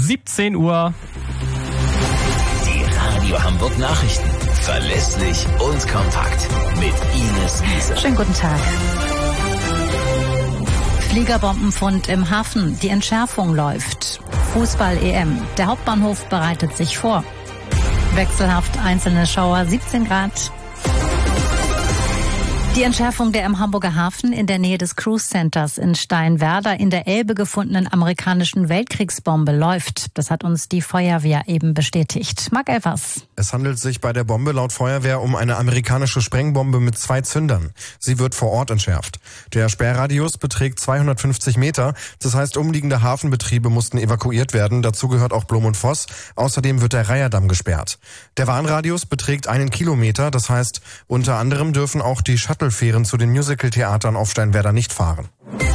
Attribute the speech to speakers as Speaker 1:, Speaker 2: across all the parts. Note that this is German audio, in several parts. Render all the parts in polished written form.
Speaker 1: 17 Uhr.
Speaker 2: Die Radio Hamburg Nachrichten. Verlässlich und kompakt. Mit Ines Wiese.
Speaker 3: Schönen guten Tag. Fliegerbombenfund im Hafen. Die Entschärfung läuft. Fußball-EM. Der Hauptbahnhof bereitet sich vor. Wechselhaft einzelne Schauer, 17 Grad. Die Entschärfung der im Hamburger Hafen in der Nähe des Cruise Centers in Steinwerder in der Elbe gefundenen amerikanischen Weltkriegsbombe läuft. Das hat uns die Feuerwehr eben bestätigt. Marc Elvers.
Speaker 4: Es handelt sich bei der Bombe laut Feuerwehr um eine amerikanische Sprengbombe mit 2 Zündern. Sie wird vor Ort entschärft. Der Sperrradius beträgt 250 Meter. Das heißt, umliegende Hafenbetriebe mussten evakuiert werden. Dazu gehört auch Blom und Voss. Außerdem wird der Reiherdamm gesperrt. Der Warnradius beträgt 1 Kilometer. Das heißt, unter anderem dürfen auch die Shuttlefähren zu den Musical-Theatern auf Steinwerder nicht fahren.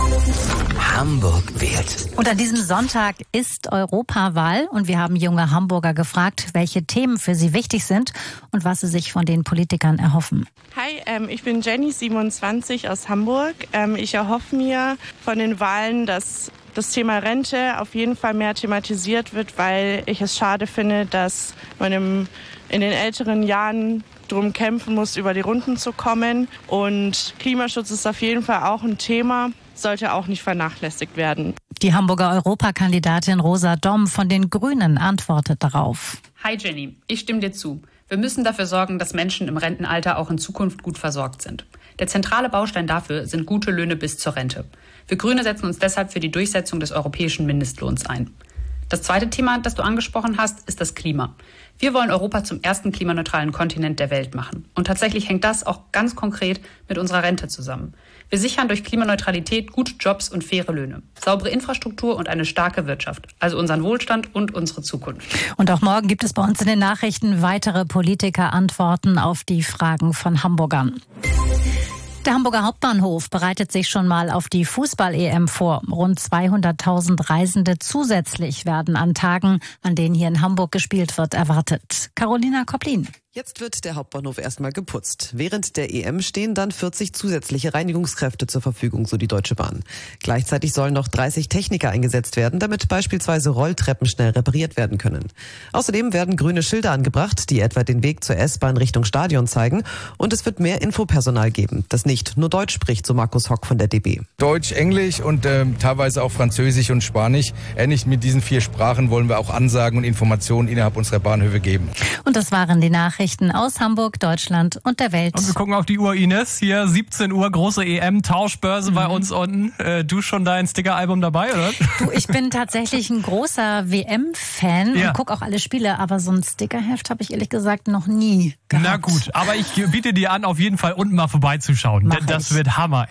Speaker 2: Hamburg wählt.
Speaker 3: Und an diesem Sonntag ist Europawahl und wir haben junge Hamburger gefragt, welche Themen für sie wichtig sind und was sie sich von den Politikern erhoffen.
Speaker 5: Hi, ich bin Jenny, 27 aus Hamburg. Ich erhoffe mir von den Wahlen, dass das Thema Rente auf jeden Fall mehr thematisiert wird, weil ich es schade finde, dass man in den älteren Jahren drum kämpfen muss, über die Runden zu kommen. Und Klimaschutz ist auf jeden Fall auch ein Thema, sollte auch nicht vernachlässigt werden.
Speaker 3: Die Hamburger Europakandidatin Rosa Domm von den Grünen antwortet darauf.
Speaker 6: Hi Jenny, ich stimme dir zu. Wir müssen dafür sorgen, dass Menschen im Rentenalter auch in Zukunft gut versorgt sind. Der zentrale Baustein dafür sind gute Löhne bis zur Rente. Wir Grüne setzen uns deshalb für die Durchsetzung des europäischen Mindestlohns ein. Das zweite Thema, das du angesprochen hast, ist das Klima. Wir wollen Europa zum ersten klimaneutralen Kontinent der Welt machen. Und tatsächlich hängt das auch ganz konkret mit unserer Rente zusammen. Wir sichern durch Klimaneutralität gute Jobs und faire Löhne, saubere Infrastruktur und eine starke Wirtschaft. Also unseren Wohlstand und unsere Zukunft.
Speaker 3: Und auch morgen gibt es bei uns in den Nachrichten weitere Politiker-Antworten auf die Fragen von Hamburgern. Der Hamburger Hauptbahnhof bereitet sich schon mal auf die Fußball-EM vor. Rund 200.000 Reisende zusätzlich werden an Tagen, an denen hier in Hamburg gespielt wird, erwartet. Carolina Kopplin.
Speaker 7: Jetzt wird der Hauptbahnhof erstmal geputzt. Während der EM stehen dann 40 zusätzliche Reinigungskräfte zur Verfügung, so die Deutsche Bahn. Gleichzeitig sollen noch 30 Techniker eingesetzt werden, damit beispielsweise Rolltreppen schnell repariert werden können. Außerdem werden grüne Schilder angebracht, die etwa den Weg zur S-Bahn Richtung Stadion zeigen. Und es wird mehr Infopersonal geben, das nicht nur Deutsch spricht, so Markus Hock von der DB.
Speaker 8: Deutsch, Englisch und teilweise auch Französisch und Spanisch. Ähnlich mit diesen 4 Sprachen wollen wir auch Ansagen und Informationen innerhalb unserer Bahnhöfe geben.
Speaker 3: Und das waren die Nachrichten aus Hamburg, Deutschland und der Welt.
Speaker 1: Und wir gucken auf die Uhr, Ines. Hier 17 Uhr, große EM-Tauschbörse bei uns unten. Du schon dein Sticker-Album dabei, oder?
Speaker 3: Du, ich bin tatsächlich ein großer WM-Fan und gucke auch alle Spiele, aber so ein Stickerheft habe ich ehrlich gesagt noch nie gehabt.
Speaker 1: Na gut, aber ich biete dir an, auf jeden Fall unten mal vorbeizuschauen, denn das wird Hammer.